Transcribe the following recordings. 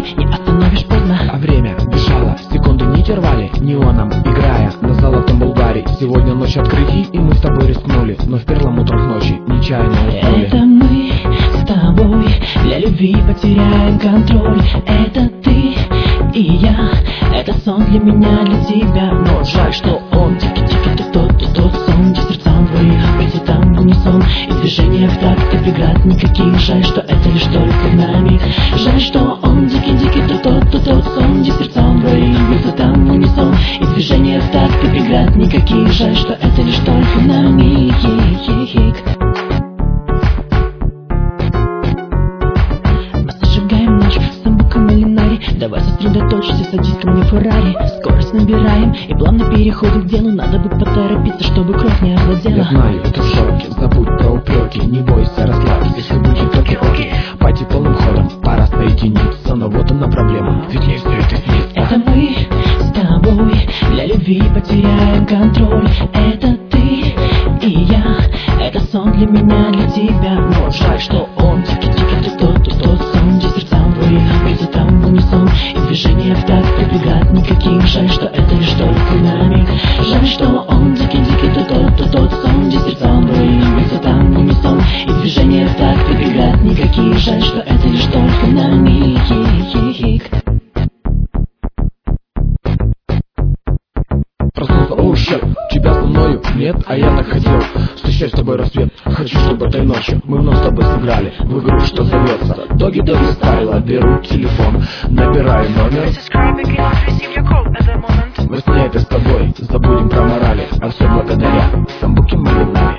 не остановишь поздно. А время бежало, секунды не тервали, неоном играя на золотом Булгаре. Сегодня ночь открытий, и мы с тобой рискнули, но в перламутрах ночи нечаянно уснули. Это мы с тобой для любви потеряем контроль. Это ты и я, это сон для меня, для тебя. Но жаль, что он тики-тики, тот сон, где сердцам двоих пойти там в унисон. И движение в такт, и преград никаких. Жаль, что это лишь только на миг. Жаль, что он дикий-дикий, тот сон, где сердцам двоих бьются там в унисон. И движение в такт, и преград никаких. Жаль, что это лишь только на миг. Давай сосредоточься, садись ко мне в Феррари. Скорость набираем и плавно переходим к делу. Надо бы поторопиться, чтобы кровь не овладела. Я знаю, это в шоке, забудь про упреки. Не бойся, расслабься, если будет оки-оки. Пати полным ходом, пора соединиться. Но вот она проблема, ведь не все это снится. Это мы с тобой для любви потеряем контроль. Это ты и я, это сон для меня, для тебя. Но жаль, что он тики-тики, тот сон, где сердцам двоих бьются там в унисон. И движение в такт, и преград никаких. Жаль, что это лишь только на миг. Жаль, что он дикий-дикий, тот сон, где сердцам двоих бьются там в унисон. И движение в такт, и преград никаких. Жаль, что это лишь только на миг. Проснулся, оу, щет, тебя со мною нет, а я так хотел встречать с тобой рассвет. Хочу, чтобы этой ночью мы вновь с тобой сыграли в игру, что зовется Доги-доги стайла. Беру телефон, набираю номер. Во сне это с тобой, забудем про морали, а все благодаря самбуке Малинами.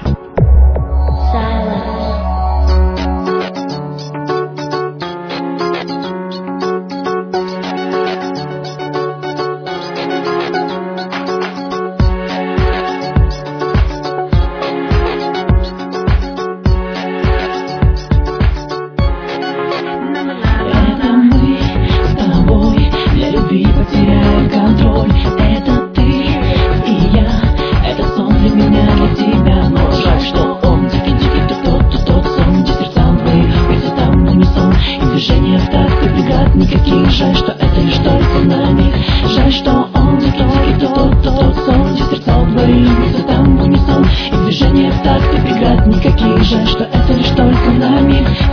Потеряем контроль. Это ты и я, это сон для меня, для тебя. Но жаль, что он дикий-дикий, тот сон, где сердцам двоих бьются там в унисон. И движение в такт, и преград никаких. Жаль, что это лишь только на миг. Жаль, что он дикий-дикий, тот сон, где сердцам двоих бьются там в унисон. И движение в такт, и преград никаких. Жаль, что это лишь только на миг.